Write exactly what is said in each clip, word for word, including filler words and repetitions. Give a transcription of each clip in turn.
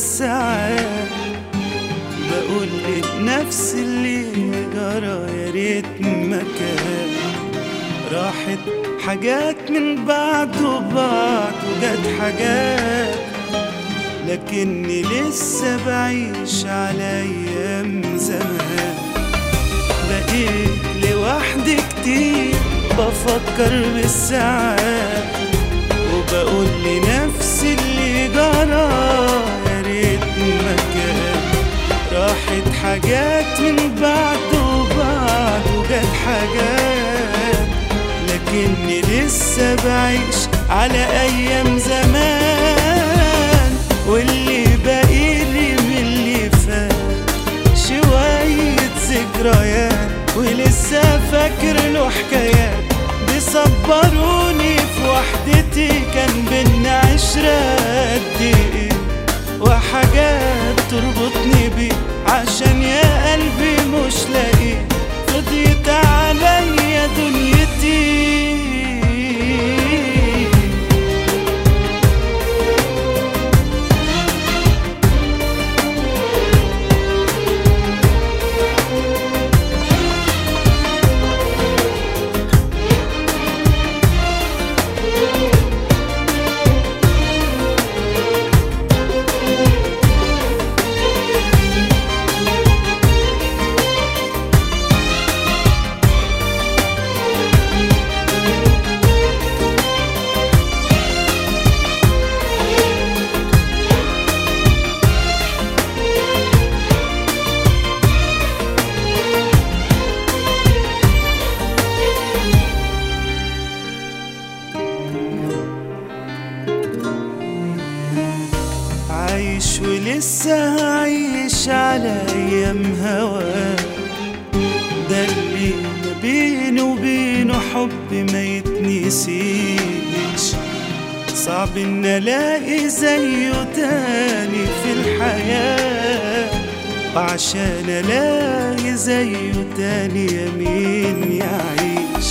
بالساعات بقول لنفسي اللي جرى يا ريت مكان. راحت حاجات من بعد وبعد وجت حاجات، لكني لسه بعيش على أيام زمان. بقيت لوحدي كتير بفكر بالساعات وبقول لنفسي اللي جرى يا ريت مكان. راحت حاجات من بعد وبعد وجت حاجات، لكني لسه بعيش على أيام زمان. واللي باقيلي من اللي فات شوية ذكريات، ولسه فاكر له حكايات بيصبروني في وحدتي. كان بينا عشرة قد ايه وحاجات تربطني بيه، عشان يا قلبي مش لاقيه فضيت عليا دنيتي. عايش ولسه عايش على أيام هوا، ده اللي ما بيني وبينه حب ما يتنسيش. صعب إن ألاقي زيه تاني في الحياة، وعشان ألاقي زيه تاني يا مين يعيش.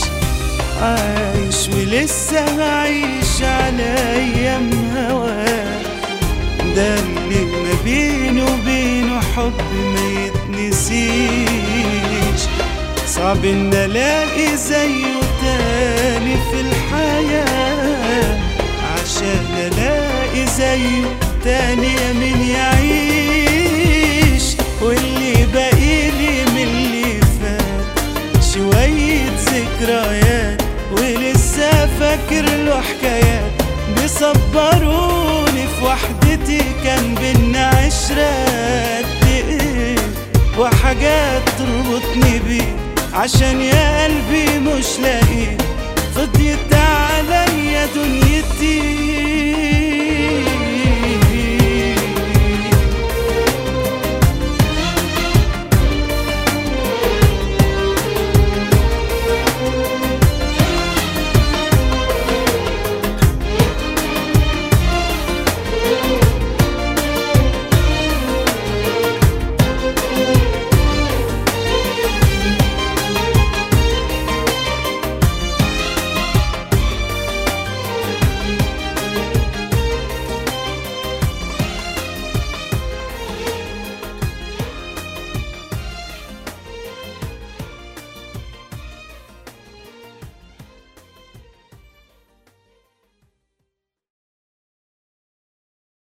عايش ولسه عايش على أيام هوا، ده اللي ما بينه وبينه حب ما يتنسيش. صعب ان الاقي زيه تاني في الحياة، عشان الاقي زيه تاني يا مين يعيش. واللي باقيلي من اللي فات شوية ذكريات، ولسه فاكر له حكايات بيصبروني في وحدتي. كان بينا عشرة قد ايه وحاجات تربطني بيه، عشان يا قلبي مش لاقيه فضيت عليا دنيتي.